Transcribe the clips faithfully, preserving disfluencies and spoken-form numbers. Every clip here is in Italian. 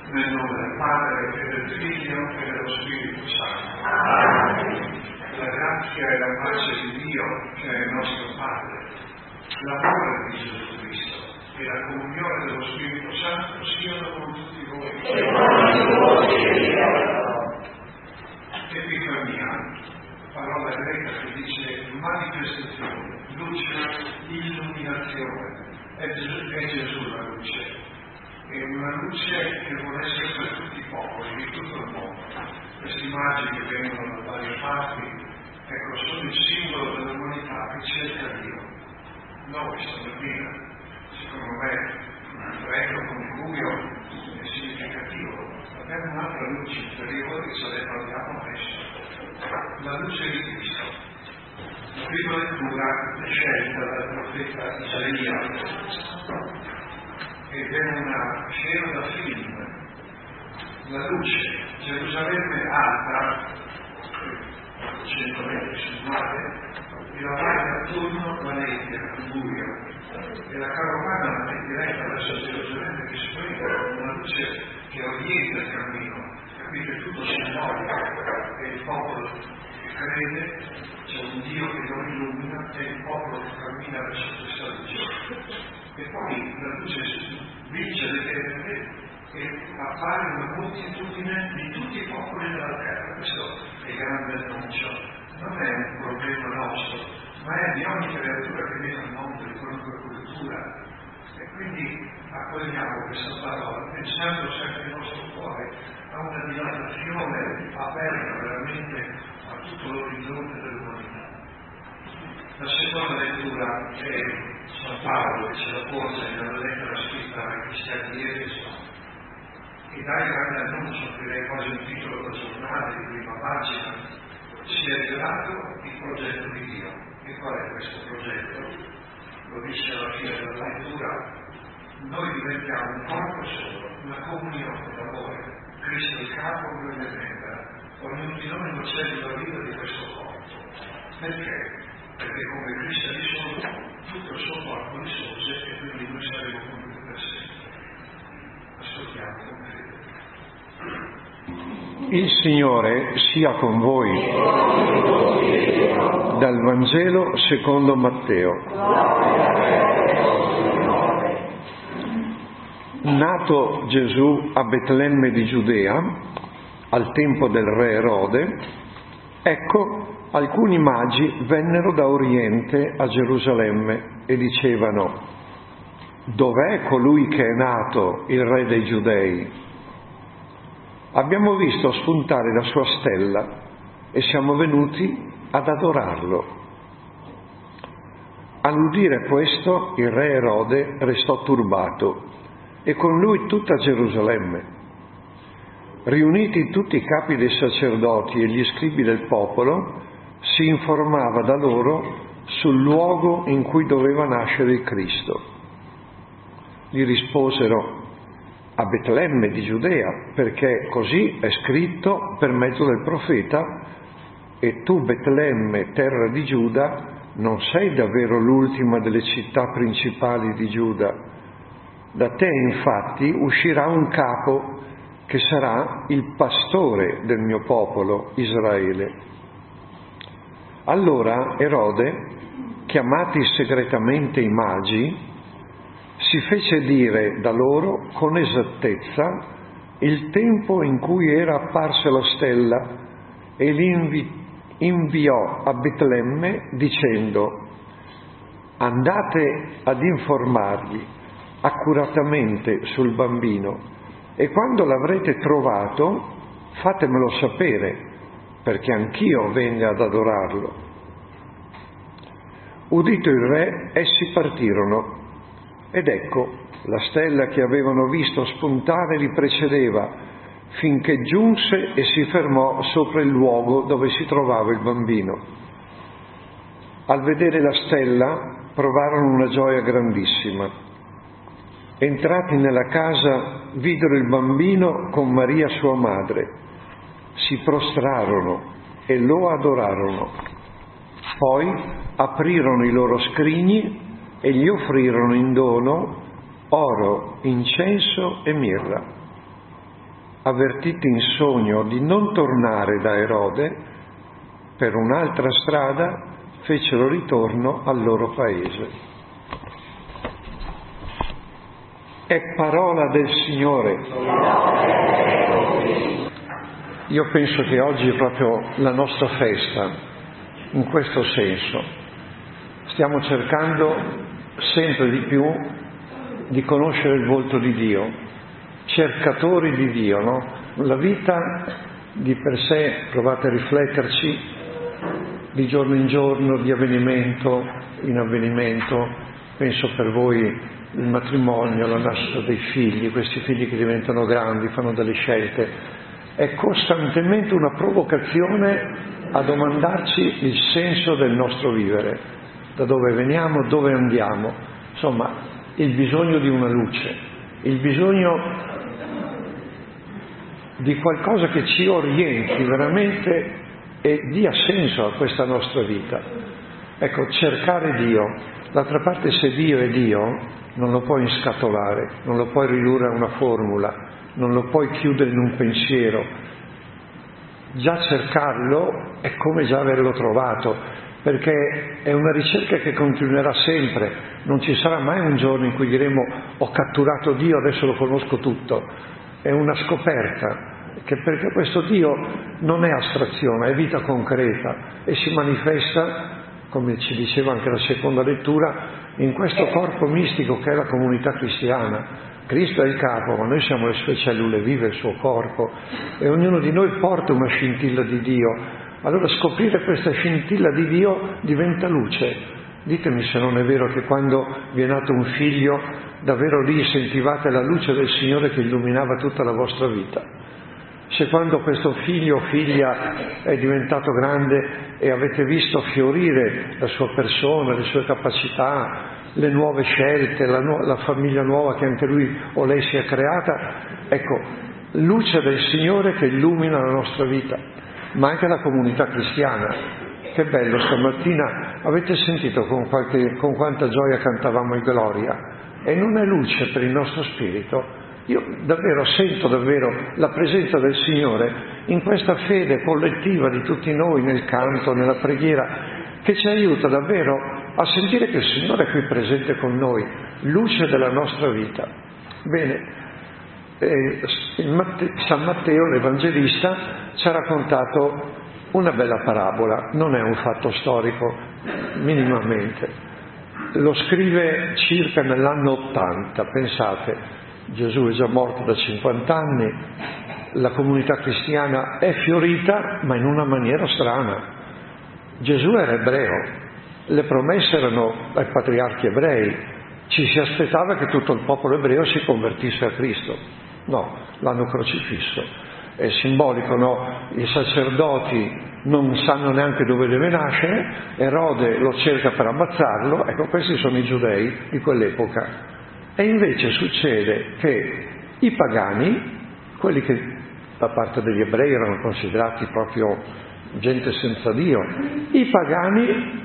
Nel nome del Padre e del Figlio e dello Spirito Santo. Amen. La grazia e la pace di Dio, che è il nostro Padre, l'amore di Gesù Cristo e la comunione dello Spirito Santo siano con tutti voi. Epifania, parola greca che dice manifestazione, luce, illuminazione. È Gesù, è Gesù la luce. È una luce che vuole essere per tutti i popoli di tutto il mondo. Queste immagini che vengono da varie parti, ecco, sono il simbolo dell'umanità che cerca Dio. Noi stamattina, secondo me, un freddo con il buio è significativo. Abbiamo un'altra luce interiore che ce ne parliamo adesso. La luce di Cristo. La prima lettura è scelta dal profeta Isaia. Ed è una scena da film. La luce, Gerusalemme alta, cento metri sul mare, e la parte attorno la nebbia, il buio, e la carovana è diretta verso Gerusalemme che splende, una luce che orienta il cammino, capite, tutto simbolico, e il popolo che crede, c'è un Dio che lo illumina, e il popolo che cammina verso questa luce. E poi la luce vince le tenebre e appare una moltitudine di tutti i popoli della terra. Questo è il grande annuncio. Non è un problema nostro, ma è di ogni creatura che viene al mondo, di qualunque cultura. E quindi accogliamo questa parola, pensando sempre il nostro cuore a una dilatazione aperta veramente a tutto l'orizzonte dell'umanità. La seconda lettura è San Paolo che ce la pose nella lettera scritta ai cristiani di Efeso e dà il grande annuncio, direi quasi un titolo da giornale di prima pagina: si è rivelato il progetto di Dio. E qual è questo progetto? Lo dice alla fine della lettura: noi diventiamo un corpo solo, una comunione d'amore, Cristo il capo, noi le membra, ognuno di noi una cellula viva di questo corpo. Perché? Perché come Cristo è risorto, tutto il suo corpo risorge e quindi noi saremo con lui per sempre. Ascoltiamo con fede. Il Signore sia con voi. Dal Vangelo secondo Matteo. Nato Gesù a Betlemme di Giudea, al tempo del re Erode, ecco, alcuni magi vennero da Oriente a Gerusalemme e dicevano: dov'è colui che è nato, il re dei Giudei? Abbiamo visto spuntare la sua stella e siamo venuti ad adorarlo. All'udire questo, il re Erode restò turbato e con lui tutta Gerusalemme. Riuniti tutti i capi dei sacerdoti e gli scribi del popolo, si informava da loro sul luogo in cui doveva nascere il Cristo. Gli risposero: a Betlemme di Giudea, perché così è scritto per mezzo del profeta: e tu, Betlemme, terra di Giuda, non sei davvero l'ultima delle città principali di Giuda. Da te, infatti, uscirà un capo che sarà il pastore del mio popolo, Israele. Allora Erode, chiamati segretamente i magi, si fece dire da loro con esattezza il tempo in cui era apparsa la stella e li invi- inviò a Betlemme dicendo: andate ad informarvi accuratamente sul bambino e quando l'avrete trovato fatemelo sapere, perché anch'io venga ad adorarlo. Udito il re, essi partirono, ed ecco, la stella che avevano visto spuntare li precedeva, finché giunse e si fermò sopra il luogo dove si trovava il bambino. Al vedere la stella, provarono una gioia grandissima. Entrati nella casa, videro il bambino con Maria sua madre. Si prostrarono e lo adorarono. Poi aprirono i loro scrigni e gli offrirono in dono oro, incenso e mirra. avvertiti in sogno di non tornare da Erode, per un'altra strada fecero ritorno al loro paese. È parola del Signore. Io penso che oggi è proprio la nostra festa, in questo senso. Stiamo cercando sempre di più di conoscere il volto di Dio, cercatori di Dio, no? La vita di per sé, provate a rifletterci, di giorno in giorno, di avvenimento in avvenimento, penso per voi il matrimonio, la nascita dei figli, questi figli che diventano grandi, fanno delle scelte, è costantemente una provocazione a domandarci il senso del nostro vivere, da dove veniamo, dove andiamo, insomma il bisogno di una luce, il bisogno di qualcosa che ci orienti veramente e dia senso a questa nostra vita. Ecco, cercare Dio. D'altra parte, se Dio è Dio, non lo puoi inscatolare, non lo puoi ridurre a una formula, non lo puoi chiudere in un pensiero. Già cercarlo è come già averlo trovato, perché è una ricerca che continuerà sempre. Non ci sarà mai un giorno in cui diremo ho catturato Dio, adesso lo conosco tutto. È una scoperta, che perché questo Dio non è astrazione, è vita concreta e si manifesta, come ci diceva anche la seconda lettura, in questo corpo mistico che è la comunità cristiana. Cristo è il capo, ma noi siamo le sue cellule vive, il suo corpo, e ognuno di noi porta una scintilla di Dio. Allora scoprire questa scintilla di Dio diventa luce. Ditemi se non è vero che quando vi è nato un figlio, davvero lì sentivate la luce del Signore che illuminava tutta la vostra vita. Se quando questo figlio o figlia è diventato grande e avete visto fiorire la sua persona, le sue capacità, le nuove scelte, la, nu- la famiglia nuova che anche lui o lei si è creata, ecco, luce del Signore che illumina la nostra vita, ma anche la comunità cristiana. Che bello, stamattina avete sentito con, qualche, con quanta gioia cantavamo il Gloria, e non è luce per il nostro spirito? Io davvero sento davvero la presenza del Signore in questa fede collettiva di tutti noi, nel canto, nella preghiera, che ci aiuta davvero a sentire che il Signore è qui presente con noi, luce della nostra vita. Bene, eh, Matte- San Matteo, l'Evangelista, ci ha raccontato una bella parabola, non è un fatto storico minimamente. Lo scrive circa nell'anno ottanta, pensate. Gesù è già morto da cinquanta anni, la comunità cristiana è fiorita, ma in una maniera strana. Gesù era ebreo, le promesse erano ai patriarchi ebrei, ci si aspettava che tutto il popolo ebreo si convertisse a Cristo. No, l'hanno crocifisso. È simbolico, no? I sacerdoti non sanno neanche dove deve nascere, Erode lo cerca per ammazzarlo, ecco, questi sono i giudei di quell'epoca. E invece succede che i pagani, quelli che da parte degli ebrei erano considerati proprio gente senza Dio, i pagani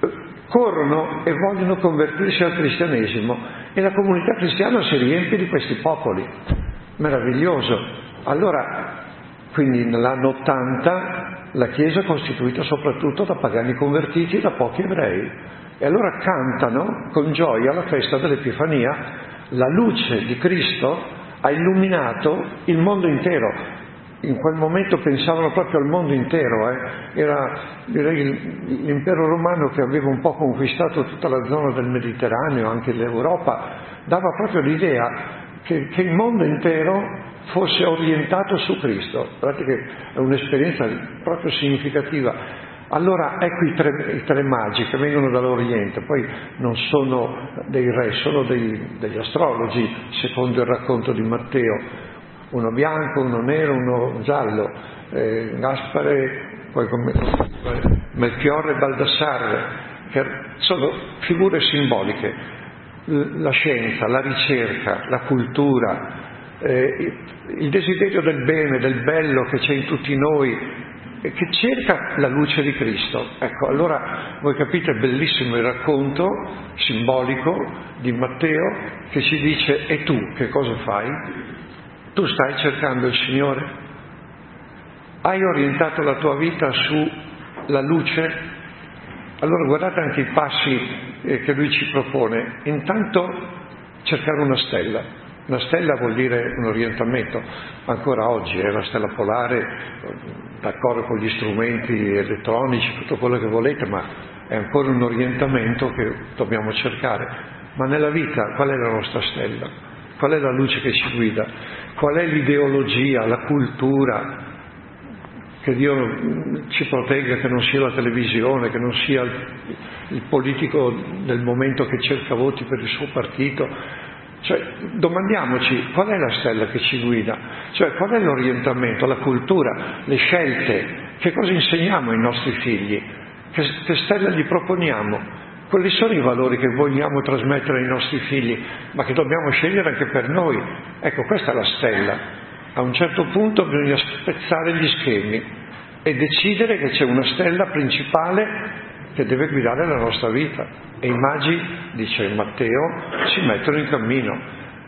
corrono e vogliono convertirsi al cristianesimo e la comunità cristiana si riempie di questi popoli. Meraviglioso. Allora, quindi nell'anno ottanta la Chiesa è costituita soprattutto da pagani convertiti e da pochi ebrei. E allora cantano con gioia la festa dell'Epifania. La luce di Cristo ha illuminato il mondo intero. In quel momento pensavano proprio al mondo intero. Eh. Era, direi, l'impero romano che aveva un po' conquistato tutta la zona del Mediterraneo, anche l'Europa, dava proprio l'idea che, che il mondo intero fosse orientato su Cristo. Guardate che è un'esperienza proprio significativa. Allora ecco i tre, i tre magi che vengono dall'Oriente, poi non sono dei re, sono dei, degli astrologi, secondo il racconto di Matteo, uno bianco, uno nero, uno giallo, eh, Gaspare, poi come Melchiorre e Baldassarre, che sono figure simboliche, la scienza, la ricerca, la cultura, eh, il desiderio del bene, del bello che c'è in tutti noi, che cerca la luce di Cristo. Ecco, allora voi capite, è bellissimo il racconto simbolico di Matteo che ci dice: e tu che cosa fai? Tu stai cercando il Signore? Hai orientato la tua vita sulla luce? Allora guardate anche i passi eh, che lui ci propone. Intanto cercare una stella. Una stella vuol dire un orientamento. Ancora oggi è la stella polare, d'accordo con gli strumenti elettronici, tutto quello che volete, ma è ancora un orientamento che dobbiamo cercare. Ma nella vita qual è la nostra stella? Qual è la luce che ci guida? Qual è l'ideologia, la cultura? Che Dio ci protegga, che non sia la televisione, che non sia il, il politico del momento che cerca voti per il suo partito. Cioè, domandiamoci qual è la stella che ci guida, cioè qual è l'orientamento, la cultura, le scelte, che cosa insegniamo ai nostri figli, che, che stella gli proponiamo, quali sono i valori che vogliamo trasmettere ai nostri figli, ma che dobbiamo scegliere anche per noi. Ecco, questa è la stella. A un certo punto bisogna spezzare gli schemi e decidere che c'è una stella principale che deve guidare la nostra vita. E i magi, dice Matteo, si mettono in cammino.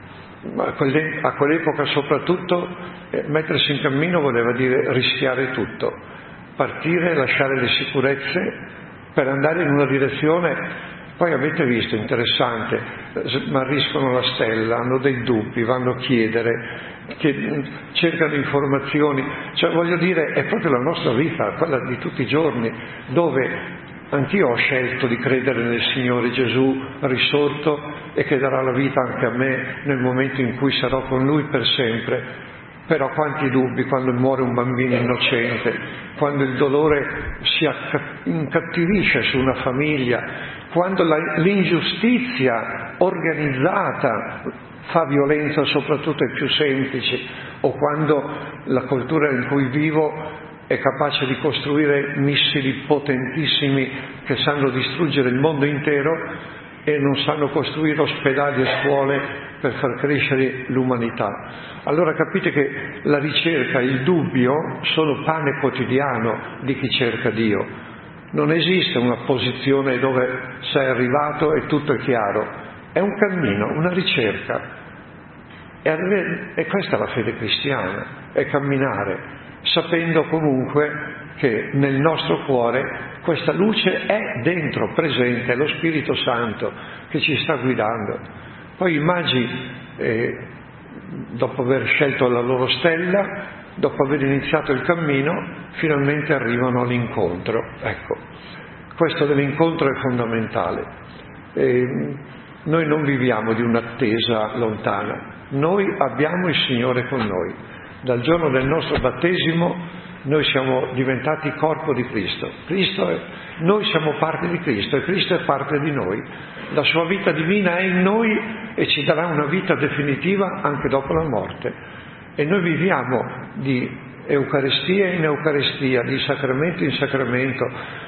A quell'epoca soprattutto eh, mettersi in cammino voleva dire rischiare tutto, partire, lasciare le sicurezze per andare in una direzione. Poi avete visto, interessante, smarriscono la stella, hanno dei dubbi, vanno a chiedere, che cercano informazioni, cioè voglio dire è proprio la nostra vita, quella di tutti i giorni, dove anch'io ho scelto di credere nel Signore Gesù risorto e che darà la vita anche a me nel momento in cui sarò con Lui per sempre. Però quanti dubbi quando muore un bambino innocente, quando il dolore si incattivisce su una famiglia, quando la, l'ingiustizia organizzata fa violenza soprattutto ai più semplici, o quando la cultura in cui vivo è capace di costruire missili potentissimi che sanno distruggere il mondo intero e non sanno costruire ospedali e scuole per far crescere l'umanità. Allora capite che la ricerca, il dubbio sono pane quotidiano di chi cerca Dio. Non esiste una posizione dove sei arrivato e tutto è chiaro. È un cammino, una ricerca. E, e questa è la fede cristiana, è camminare, sapendo comunque che nel nostro cuore questa luce è dentro, presente, è lo Spirito Santo che ci sta guidando. Poi i magi, eh, dopo aver scelto la loro stella, dopo aver iniziato il cammino, finalmente arrivano all'incontro. Ecco, questo dell'incontro è fondamentale. Eh, noi non viviamo di un'attesa lontana, noi abbiamo il Signore con noi. Dal giorno del nostro battesimo noi siamo diventati corpo di Cristo. Cristo è, noi siamo parte di Cristo e Cristo è parte di noi. La sua vita divina è in noi e ci darà una vita definitiva anche dopo la morte. E noi viviamo di Eucaristia in Eucaristia, di sacramento in sacramento,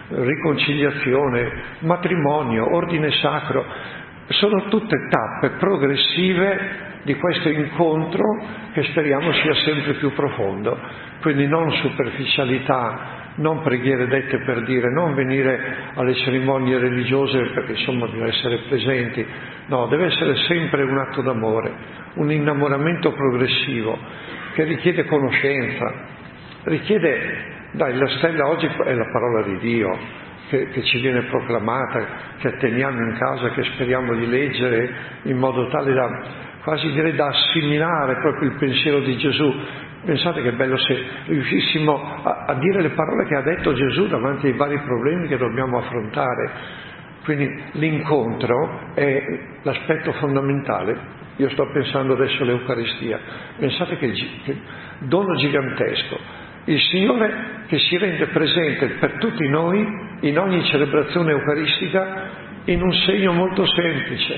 riconciliazione, matrimonio, ordine sacro. Sono tutte tappe progressive di questo incontro che speriamo sia sempre più profondo. Quindi non superficialità, non preghiere dette per dire, non venire alle cerimonie religiose perché insomma bisogna essere presenti. No, deve essere sempre un atto d'amore, un innamoramento progressivo che richiede conoscenza, richiede, dai, la stella oggi è la parola di Dio che, che ci viene proclamata, che teniamo in casa, che speriamo di leggere in modo tale da quasi direi da assimilare proprio il pensiero di Gesù. Pensate che bello se riuscissimo a, a dire le parole che ha detto Gesù davanti ai vari problemi che dobbiamo affrontare. Quindi l'incontro è l'aspetto fondamentale. Io sto pensando adesso all'Eucaristia. Pensate che, che dono gigantesco. Il Signore che si rende presente per tutti noi in ogni celebrazione eucaristica in un segno molto semplice.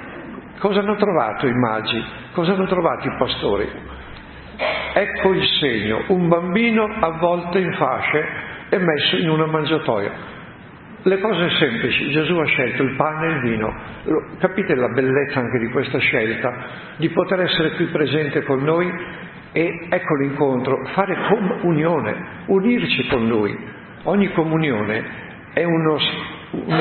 Cosa hanno trovato i magi? Cosa hanno trovato i pastori? Ecco il segno, un bambino avvolto in fasce e messo in una mangiatoia. Le cose semplici, Gesù ha scelto il pane e il vino. Capite la bellezza anche di questa scelta? Di poter essere qui presente con noi e ecco l'incontro, fare comunione, unirci con Lui. Ogni comunione è uno, uno,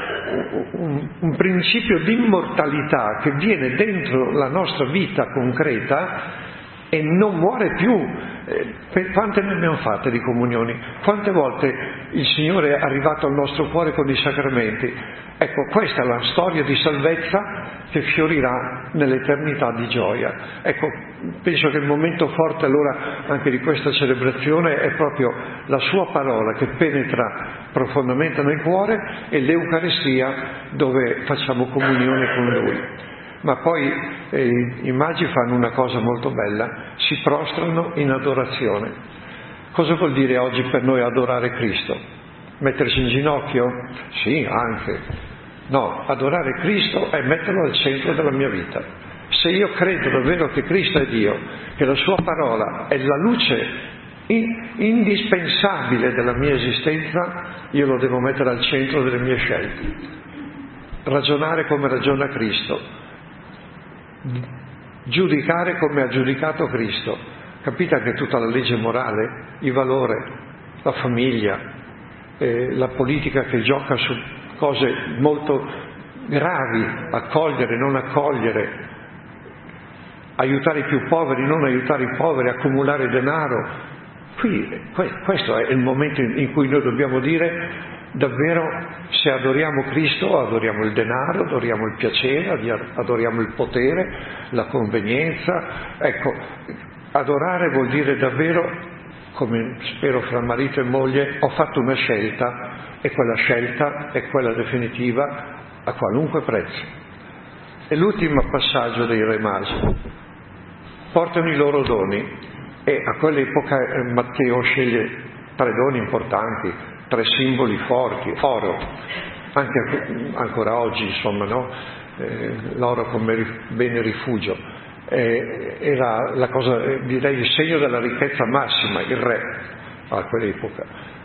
un, un principio di immortalità che viene dentro la nostra vita concreta e non muore più. Eh, quante ne abbiamo fatte di comunioni? Quante volte il Signore è arrivato al nostro cuore con i sacramenti? Ecco, questa è la storia di salvezza che fiorirà nell'eternità di gioia. Ecco, penso che il momento forte allora anche di questa celebrazione è proprio la sua parola che penetra profondamente nel cuore e l'Eucaristia dove facciamo comunione con Lui. Ma poi eh, i magi fanno una cosa molto bella, si prostrano in adorazione. Cosa vuol dire oggi per noi adorare Cristo? Mettersi in ginocchio? Sì, anche. No, adorare Cristo è metterlo al centro della mia vita. Se io credo davvero che Cristo è Dio, che la sua parola è la luce indispensabile della mia esistenza, io lo devo mettere al centro delle mie scelte. Ragionare come ragiona Cristo, giudicare come ha giudicato Cristo. Capite anche tutta la legge morale, il valore, la famiglia, eh, la politica che gioca su cose molto gravi, accogliere, non accogliere, aiutare i più poveri, non aiutare i poveri, accumulare denaro. Qui, questo è il momento in cui noi dobbiamo dire davvero se adoriamo Cristo, adoriamo il denaro, adoriamo il piacere, adoriamo il potere, la convenienza. Ecco, adorare vuol dire davvero, come spero fra marito e moglie, ho fatto una scelta e quella scelta è quella definitiva a qualunque prezzo. E l'ultimo passaggio dei Re Magi: portano i loro doni, e a quell'epoca Matteo sceglie tre doni importanti, tre simboli forti: oro, anche ancora oggi insomma, no? Eh, l'oro come bene rifugio, eh, era la cosa, direi, il segno della ricchezza massima, il re a quell'epoca.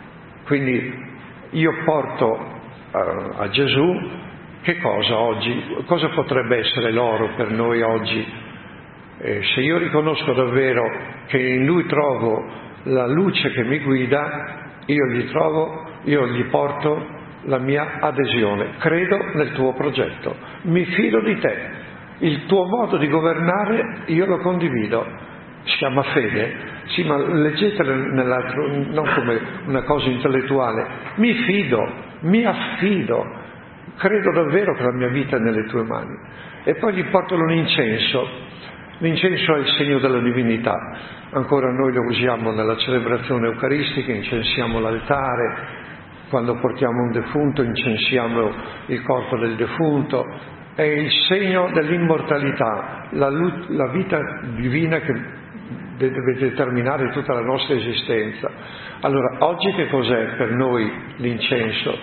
Quindi io porto a, a Gesù che cosa oggi? Cosa potrebbe essere l'oro per noi oggi? Eh, se io riconosco davvero che in Lui trovo la luce che mi guida, io gli trovo, io gli porto la mia adesione. Credo nel tuo progetto, mi fido di te, il tuo modo di governare io lo condivido. Si chiama fede? Sì, ma leggetelo nell'altro, non come una cosa intellettuale. Mi fido, mi affido, credo davvero che la mia vita è nelle tue mani. E poi gli porto l'incenso. L'incenso è il segno della divinità. Ancora noi lo usiamo nella celebrazione eucaristica, incensiamo l'altare, quando portiamo un defunto incensiamo il corpo del defunto. È il segno dell'immortalità, la, la vita divina che deve determinare tutta la nostra esistenza. Allora, oggi che cos'è per noi l'incenso?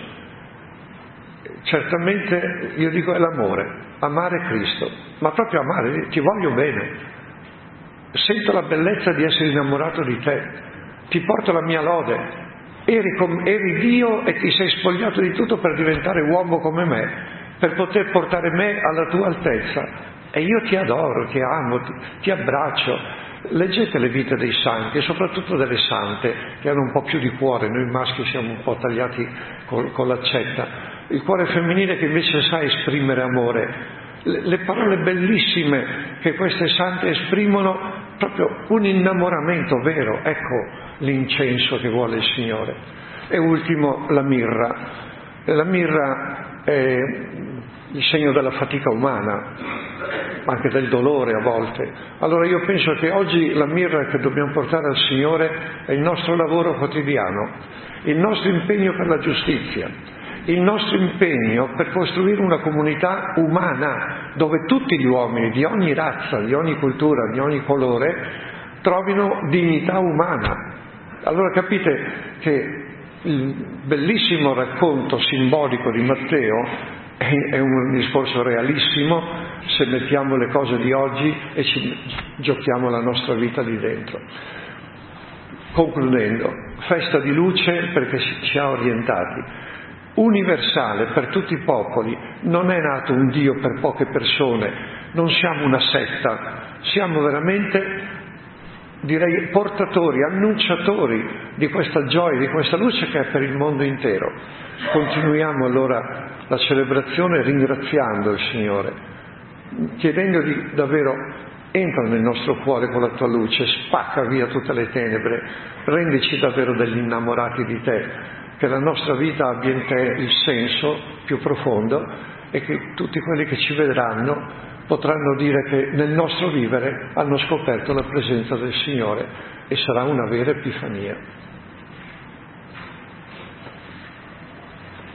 Certamente io dico è l'amore, amare Cristo, ma proprio amare, ti voglio bene, sento la bellezza di essere innamorato di te, ti porto la mia lode, eri, com- eri Dio e ti sei spogliato di tutto per diventare uomo come me, per poter portare me alla tua altezza, e io ti adoro, ti amo, ti, ti abbraccio. Leggete le vite dei santi e soprattutto delle sante che hanno un po' più di cuore. Noi maschi siamo un po' tagliati con, con l'accetta, il cuore femminile che invece sa esprimere amore. Le, le parole bellissime che queste sante esprimono, proprio un innamoramento vero. Ecco l'incenso che vuole il Signore. E ultimo, la mirra. La mirra è il segno della fatica umana, anche del dolore a volte. Allora io penso che oggi la mirra che dobbiamo portare al Signore è il nostro lavoro quotidiano, il nostro impegno per la giustizia, il nostro impegno per costruire una comunità umana dove tutti gli uomini di ogni razza, di ogni cultura, di ogni colore trovino dignità umana. Allora capite che il bellissimo racconto simbolico di Matteo è un discorso realissimo se mettiamo le cose di oggi e ci giochiamo la nostra vita lì dentro. Concludendo, festa di luce perché ci ha orientati, universale per tutti i popoli, non è nato un Dio per poche persone, non siamo una setta, siamo veramente, direi, portatori, annunciatori di questa gioia, di questa luce che è per il mondo intero. Continuiamo allora la celebrazione ringraziando il Signore, chiedendogli davvero entra nel nostro cuore con la tua luce, spacca via tutte le tenebre, rendici davvero degli innamorati di te, che la nostra vita abbia in te il senso più profondo e che tutti quelli che ci vedranno potranno dire che nel nostro vivere hanno scoperto la presenza del Signore, e sarà una vera epifania.